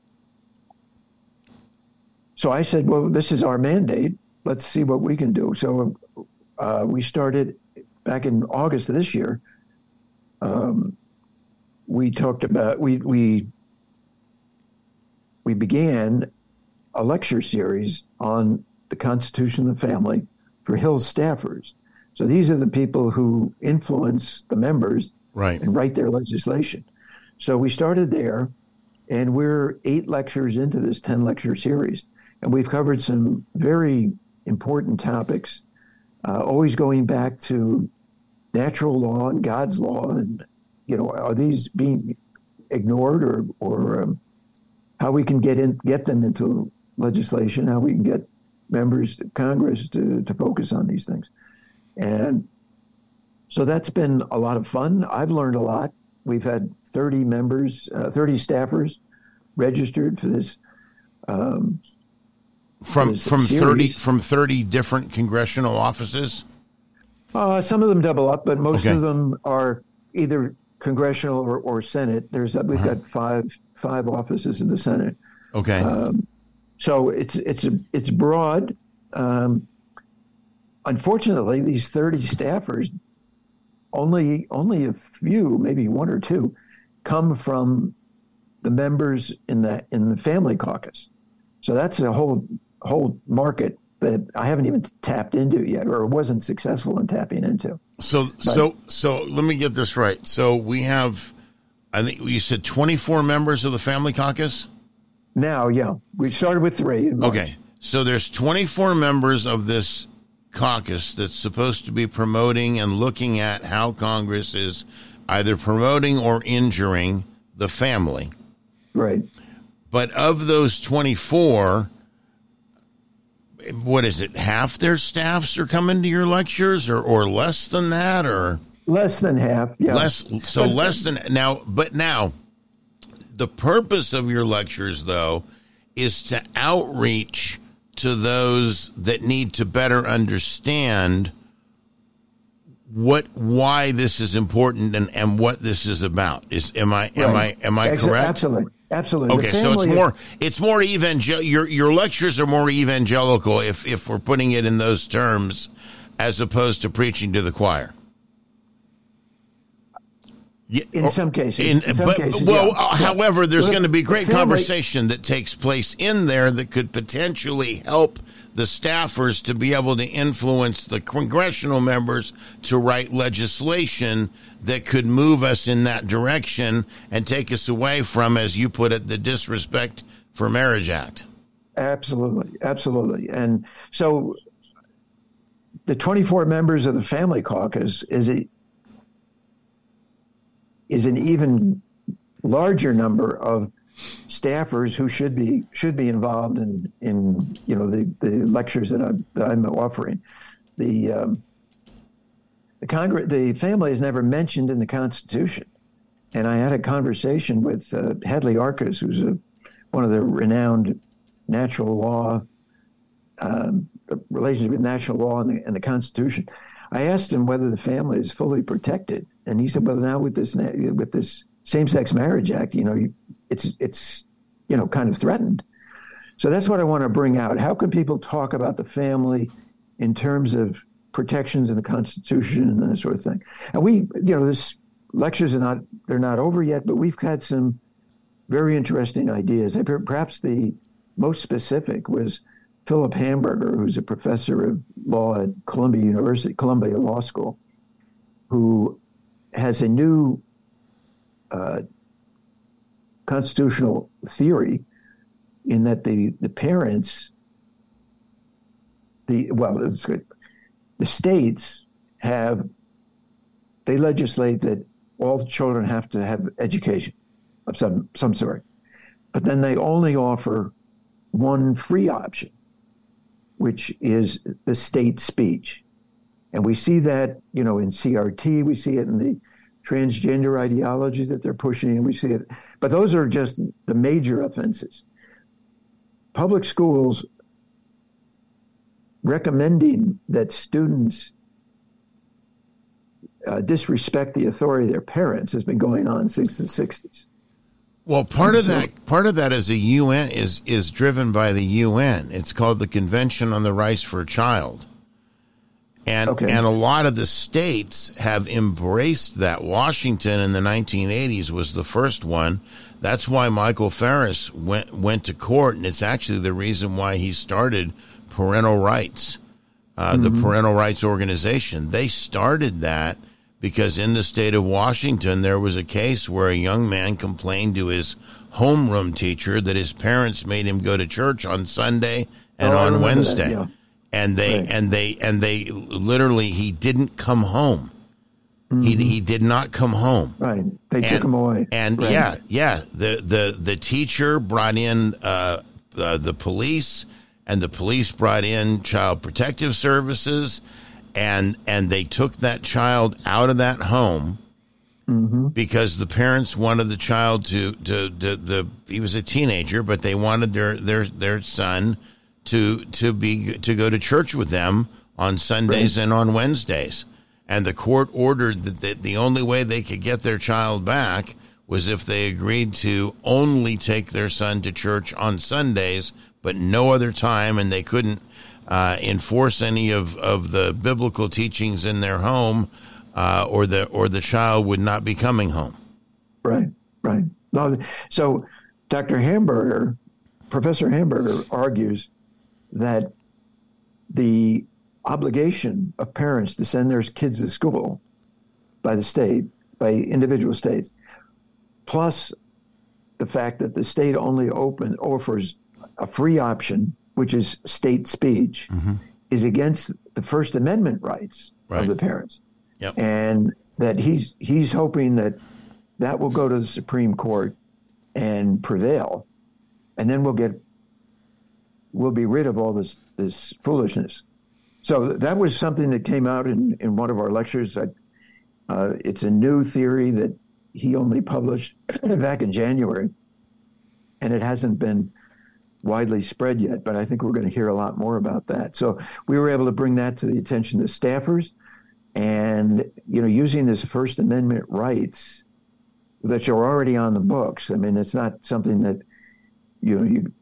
so I said, well, this is our mandate. Let's see what we can do. So uh, we started back in August of this year. Um, we talked about, we, we, we began a lecture series on the Constitution of the Family for Hill staffers. So these are the people who influence the members right. and write their legislation. So we started there, and we're eight lectures into this ten lecture series. And we've covered some very important topics, uh, always going back to natural law and God's law. And, you know, are these being ignored, or, or um, how we can get in, get them into legislation, how we can get members of Congress to, to focus on these things. And so that's been a lot of fun. I've learned a lot. We've had thirty members, uh, thirty staffers registered for this. Um, from for this from series. thirty from thirty different congressional offices. Uh, some of them double up, but most Okay. of them are either congressional or, or Senate. There's we've Uh-huh. got five five offices in the Senate. Okay. Um, so it's it's a, it's broad. Um, unfortunately, these thirty staffers, only only a few, maybe one or two, come from the members in the in the family caucus. So that's a whole whole market that I haven't even tapped into yet, or wasn't successful in tapping into. So But- so so let me get this right. So we have, I think you said twenty-four members of the family caucus. Now, yeah, we started with three. in March. Okay, so there's twenty-four members of this caucus that's supposed to be promoting and looking at how Congress is either promoting or injuring the family. Right. But of those twenty-four, what is it? Half their staffs are coming to your lectures, or, or less than that, or Less than half. Yeah. less. So But- less than now. But now, the purpose of your lectures, though, is to outreach to those that need to better understand what why this is important and, and what this is about. Is am I am Right. I am I Ex- correct? Absolutely. Absolutely. Okay, The so it's family- more it's more evangel. Your your lectures are more evangelical, if if we're putting it in those terms, as opposed to preaching to the choir. Yeah, In or- some cases. in- In some but, cases, well, yeah. uh, Yeah. however, there's Well, going to be the great family- conversation that takes place in there that could potentially help the staffers to be able to influence the congressional members to write legislation that could move us in that direction and take us away from, as you put it, the Disrespect for Marriage Act. Absolutely, absolutely. And so the twenty-four members of the family caucus is a is an even larger number of staffers who should be should be involved in in you know the, the lectures that I'm that I'm offering. The um, the Congress the family is never mentioned in the Constitution, and I had a conversation with uh, Hedley Arcus, who's a one of the renowned natural law um, relationship with natural law and the, and the Constitution. I asked him whether the family is fully protected, and he said, "Well, now with this with this Same-Sex Marriage Act, you know, you, it's it's you know kind of threatened." So that's what I want to bring out. How can people talk about the family in terms of protections in the Constitution and that sort of thing? And we, you know, this lectures are not they're not over yet, but we've had some very interesting ideas. Perhaps the most specific was Philip Hamburger, who's a professor of law at Columbia University, Columbia Law School, who has a new uh, constitutional theory in that the, the parents, the well, it's good. The states have, they legislate that all the children have to have education of some, some sort. But then they only offer one free option, which is the state speech. And we see that, you know, in C R T, we see it in the transgender ideology that they're pushing, and we see it. But those are just the major offenses. Public schools recommending that students uh, disrespect the authority of their parents has been going on since the sixties. Well, part of that part of that is a U N is is driven by the U N. It's called the Convention on the Rights for a Child. And okay. and a lot of the states have embraced that. Washington in the nineteen eighties was the first one. That's why Michael Farris went went to court, and it's actually the reason why he started Parental Rights, uh, mm-hmm. the Parental Rights Organization. They started that because in the state of Washington, there was a case where a young man complained to his homeroom teacher that his parents made him go to church on Sunday and oh, on Wednesday. That, yeah. And they right. and they and they literally he didn't come home. Mm-hmm. He he did not come home. Right. They and, took him away. And right. yeah, yeah. The the the teacher brought in uh, uh, the police, and the police brought in Child Protective Services, and and they took that child out of that home mm-hmm. because the parents wanted the child to to, to the he was a teenager, but they wanted their their their son to to be to go to church with them on Sundays right. and on Wednesdays. And the court ordered that the, the only way they could get their child back was if they agreed to only take their son to church on Sundays, but no other time, and they couldn't uh, enforce any of, of the biblical teachings in their home, uh, or the or the child would not be coming home. Right, right. No, so Doctor Hamburger, Professor Hamburger argues that the obligation of parents to send their kids to school by the state, by individual states, plus the fact that the state only open offers a free option, which is state speech, mm-hmm. is against the First Amendment rights right. of the parents. Yep. And that he's he's hoping that that will go to the Supreme Court and prevail, and then we'll get we'll be rid of all this this foolishness. So that was something that came out in, in one of our lectures. Uh, it's a new theory that he only published back in January, and it hasn't been widely spread yet, but I think we're going to hear a lot more about that. So we were able to bring that to the attention of staffers, and, you know, using this First Amendment rights that are already on the books. I mean, it's not something that, you know, you,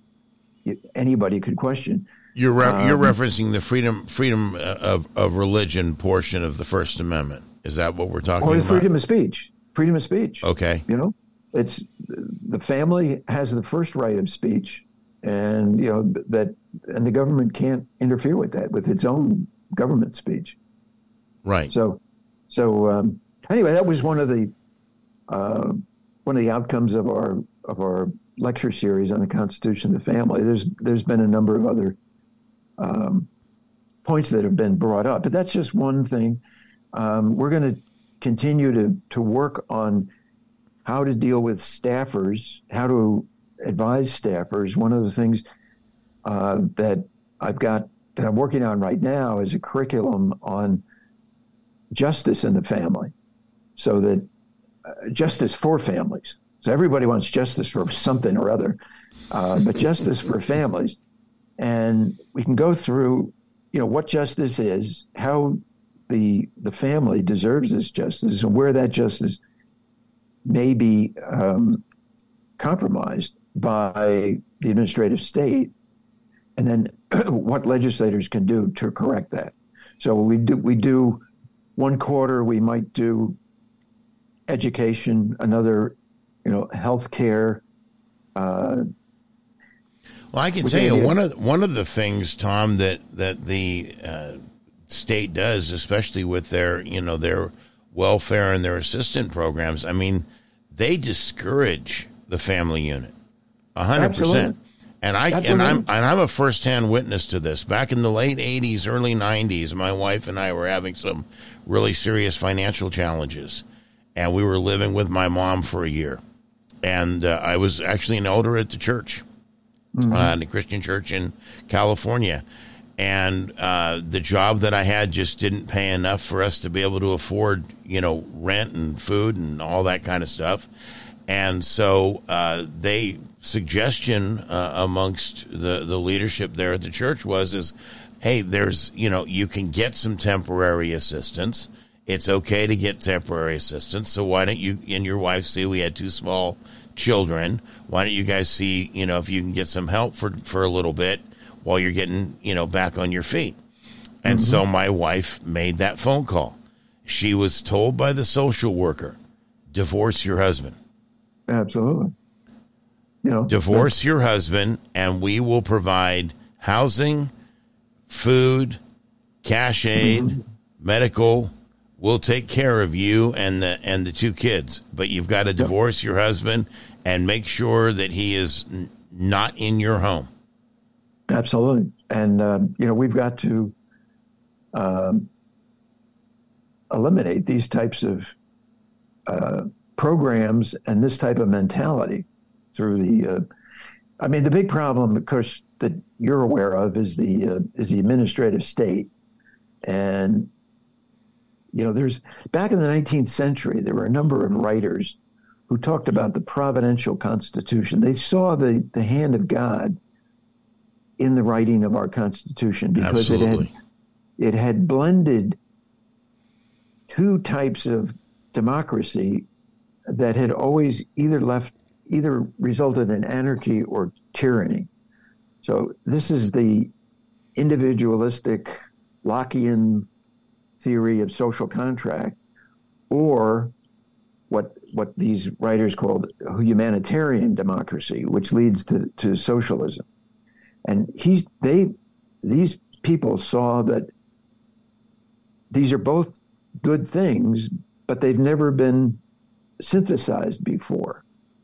you anybody could question. You're re- um, you're referencing the freedom freedom of, of religion portion of the First Amendment. Is that what we're talking about? Or the about? freedom of speech. Freedom of speech. Okay. You know, it's the family has the first right of speech, and you know that, and the government can't interfere with that with its own government speech. Right. So, so um, anyway, that was one of the uh, one of the outcomes of our of our lecture series on the Constitution of the Family. There's there's been a number of other um, points that have been brought up, but that's just one thing. Um, we're going to continue to to work on how to deal with staffers, how to advise staffers. One of the things uh, that I've got that I'm working on right now is a curriculum on justice in the family, so that uh, justice for families. So everybody wants justice for something or other, uh, but justice for families. And we can go through, you know, what justice is, how the the family deserves this justice, and where that justice may be um, compromised by the administrative state, and then what legislators can do to correct that. So we do we do one quarter, we might do education, another, you know, healthcare. Uh, well, I can tell you one of one of the things, Tom, that that the uh, state does, especially with their, you know, their welfare and their assistant programs. I mean, they discourage the family unit a hundred percent. And I Absolutely. and I'm and I'm a firsthand witness to this. Back in the late eighties, early nineties, my wife and I were having some really serious financial challenges, and we were living with my mom for a year. And uh, I was actually an elder at the church, mm-hmm. uh, in the Christian church in California. And uh, the job that I had just didn't pay enough for us to be able to afford, you know, rent and food and all that kind of stuff. And so uh, they suggestion uh, amongst the, the leadership there at the church was is, hey, there's, you know, you can get some temporary assistance. It's okay to get temporary assistance. So why don't you and your wife see we had two small children? Why don't you guys see, you know, if you can get some help for, for a little bit while you're getting, you know, back on your feet? And mm-hmm. so my wife made that phone call. She was told by the social worker, divorce your husband. Absolutely. You know, divorce your husband and we will provide housing, food, cash aid, mm-hmm. medical. We'll take care of you and the and the two kids, but you've got to divorce your husband and make sure that he is n- not in your home. Absolutely. And, uh, you know, we've got to um, eliminate these types of uh, programs and this type of mentality through the, uh, I mean, the big problem, of course, that you're aware of is the, uh, is the administrative state. And, you know, there's back in the nineteenth century, there were a number of writers who talked about the providential constitution. They saw the, the hand of God in the writing of our Constitution because Absolutely. it had it had blended two types of democracy that had always either left either resulted in anarchy or tyranny. So this is the individualistic Lockean theory of social contract, or what what these writers called humanitarian democracy, which leads to, to socialism. And he's they these people saw that these are both good things, but they've never been synthesized before.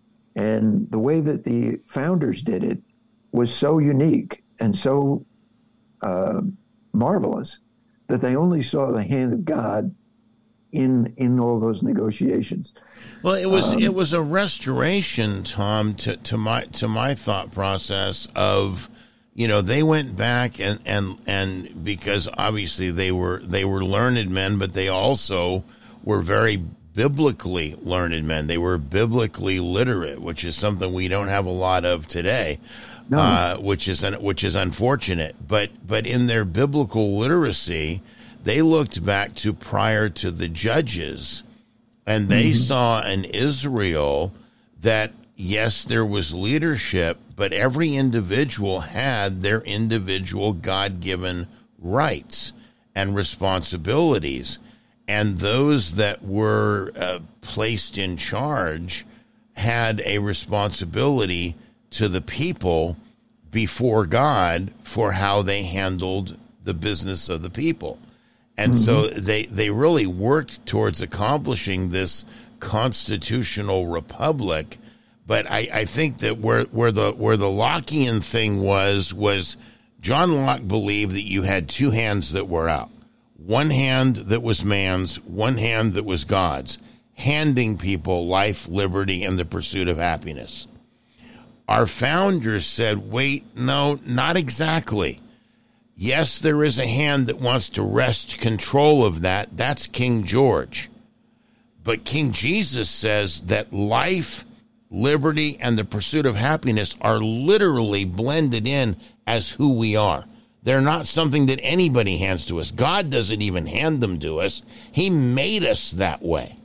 And the way that the founders did it was so unique and so uh, marvelous that they only saw the hand of God in in all those negotiations. Well, it was um, it was a restoration, Tom, to, to my to my thought process of, you know, they went back and, and and because obviously they were they were learned men, but they also were very biblically learned men. They were biblically literate, which is something we don't have a lot of today. No. Uh, which is which is unfortunate, but but in their biblical literacy, they looked back to prior to the Judges, and they mm-hmm. saw an Israel that, yes, there was leadership, but every individual had their individual God-given rights and responsibilities, and those that were uh, placed in charge had a responsibility to the people before God for how they handled the business of the people. And mm-hmm. so they, they really worked towards accomplishing this constitutional republic. But I, I think that where, where the where the Lockean thing was, was John Locke believed that you had two hands that were out. One hand that was man's, one hand that was God's, handing people life, liberty, and the pursuit of happiness. Our founders said, wait, no, not exactly. Yes, there is a hand that wants to wrest control of that. That's King George. But King Jesus says that life, liberty, and the pursuit of happiness are literally blended in as who we are. They're not something that anybody hands to us. God doesn't even hand them to us. He made us that way.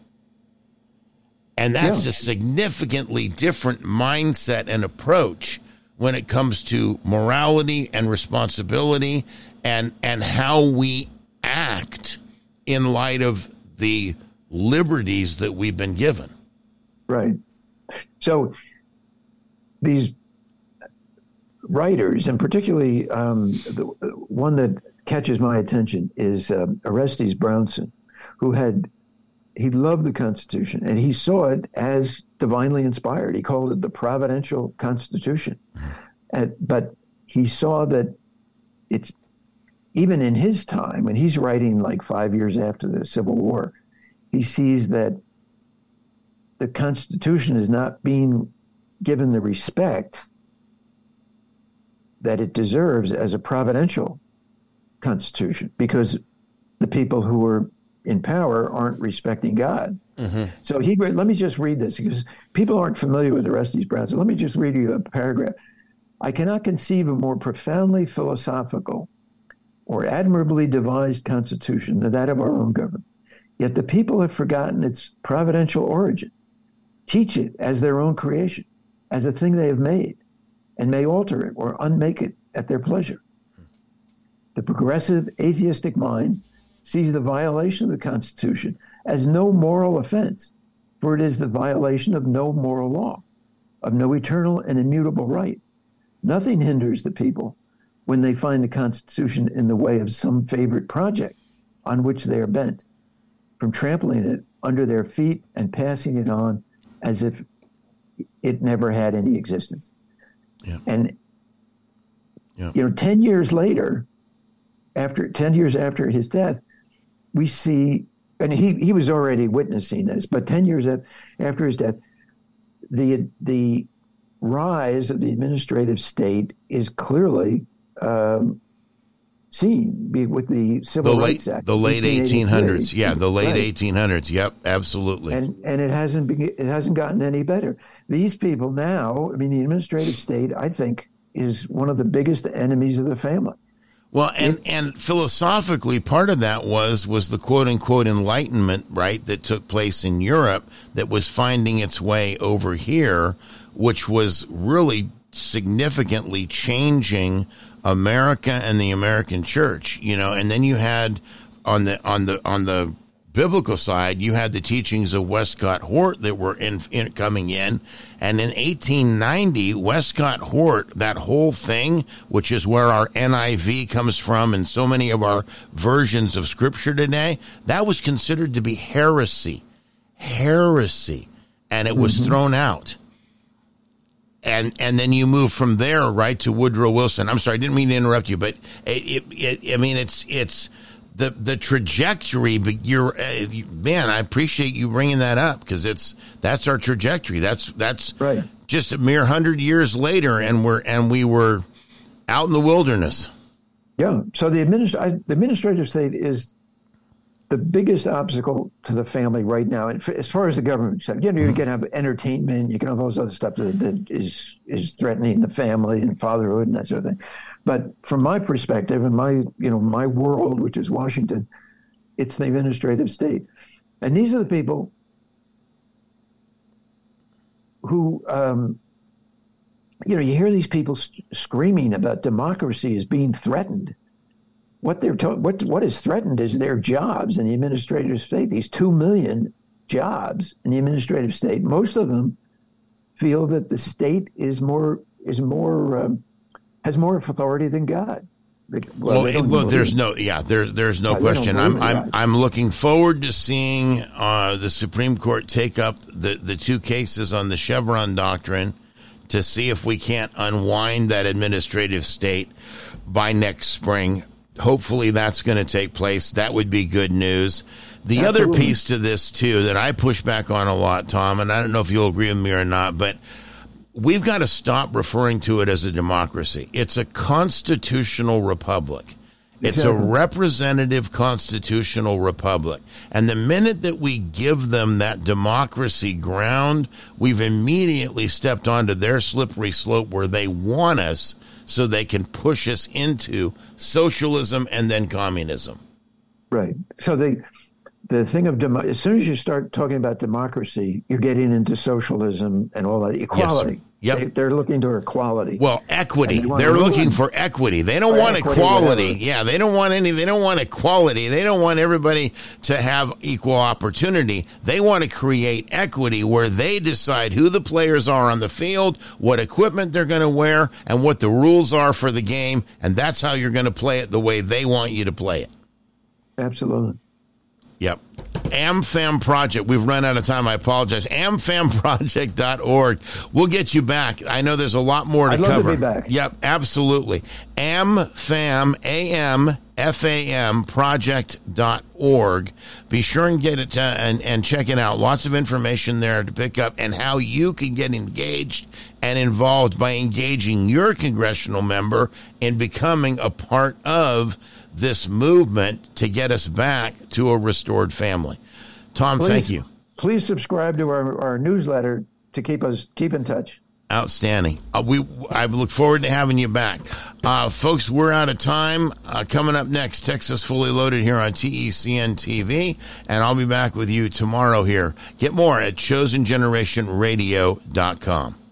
And that's yeah. a significantly different mindset and approach when it comes to morality and responsibility and and how we act in light of the liberties that we've been given. Right. So these writers, and particularly um, the one that catches my attention is uh, Orestes Brownson, who had He loved the Constitution, and he saw it as divinely inspired. He called it the Providential Constitution. And, but he saw that it's, even in his time, when he's writing like five years after the Civil War, he sees that the Constitution is not being given the respect that it deserves as a providential constitution, because the people who were in power aren't respecting God. Mm-hmm. So he, let me just read this, because people aren't familiar with Orestes Brownson. Let me just read you a paragraph. I cannot conceive a more profoundly philosophical or admirably devised constitution than that of our own government. Yet the people have forgotten its providential origin, teach it as their own creation, as a thing they have made, and may alter it or unmake it at their pleasure. The progressive atheistic mind sees the violation of the Constitution as no moral offense, for it is the violation of no moral law, of no eternal and immutable right. Nothing hinders the people when they find the Constitution in the way of some favorite project on which they are bent, from trampling it under their feet and passing it on as if it never had any existence. Yeah. And, yeah. you know, ten years later, after ten years after his death, we see, and he, he was already witnessing this, but ten years after his death, the the rise of the administrative state is clearly um, seen with the Civil the Rights late, Act. The late eighteen hundreds, yeah, the late right. eighteen hundreds, yep, absolutely. And and it hasn't been, it hasn't gotten any better. These people now, I mean, the administrative state, I think, is one of the biggest enemies of the family. Well, and, and philosophically, part of that was was the quote-unquote Enlightenment, right, that took place in Europe that was finding its way over here, which was really significantly changing America and the American church, you know. And then you had on the on the on the biblical side, you had the teachings of Westcott Hort that were in, in coming in, and in eighteen ninety, Westcott Hort, that whole thing, which is where our N I V comes from and so many of our versions of Scripture today, that was considered to be heresy, heresy, and it was mm-hmm. thrown out. And and then you move from there right to Woodrow Wilson. I'm sorry, I didn't mean to interrupt you, but it, it, it I mean it's it's. The the trajectory, but you're uh, man. I appreciate you bringing that up because it's that's our trajectory. That's that's right. Just a mere hundred years later, and we're and we were out in the wilderness. Yeah. So the administ- the administrative state is the biggest obstacle to the family right now. And as far as the government, you know, you can have entertainment, you can have all this other stuff that, that is is threatening the family and fatherhood and that sort of thing. But from my perspective and my, you know, my world, which is Washington, it's the administrative state. And these are the people who, um, you know, you hear these people st- screaming about democracy as being threatened. What they're to- what what is threatened is their jobs in the administrative state. These two million jobs in the administrative state. Most of them feel that the state is more is more um, has more authority than God. They, well, well, well there's no yeah there there's no yeah, question. I'm I'm God. I'm looking forward to seeing uh, the Supreme Court take up the the two cases on the Chevron doctrine to see if we can't unwind that administrative state by next spring. Hopefully that's going to take place. That would be good news. The Absolutely. Other piece to this, too, that I push back on a lot, Tom, and I don't know if you'll agree with me or not, but we've got to stop referring to it as a democracy. It's a constitutional republic. It's exactly. a representative constitutional republic. And the minute that we give them that democracy ground, we've immediately stepped onto their slippery slope where they want us so they can push us into socialism and then communism. Right. So the the thing of demo- as soon as you start talking about democracy, you're getting into socialism and all that equality. Yes, Yep. They, they're looking to equality. Well, equity. They they're looking win. for equity. They don't or want equity, equality. Whatever. Yeah, they don't want any. They don't want equality. They don't want everybody to have equal opportunity. They want to create equity where they decide who the players are on the field, what equipment they're going to wear, and what the rules are for the game, and that's how you're going to play it the way they want you to play it. Absolutely. Yep. AmFam Project. We've run out of time. I apologize. am fam project dot org. We'll get you back. I know there's a lot more to I'd cover. Love to be back. Yep, absolutely. AmFam, A M F A M, project dot org. Be sure and get it uh, and, and check it out. Lots of information there to pick up and how you can get engaged and involved by engaging your congressional member in becoming a part of this movement to get us back to a restored family. Tom, please, thank you. Please subscribe to our, our newsletter to keep us keep in touch. Outstanding. Uh, we I look forward to having you back. Uh, folks, we're out of time. Uh, coming up next, Texas Fully Loaded here on T E C N T V, and I'll be back with you tomorrow here. Get more at chosen generation radio dot com.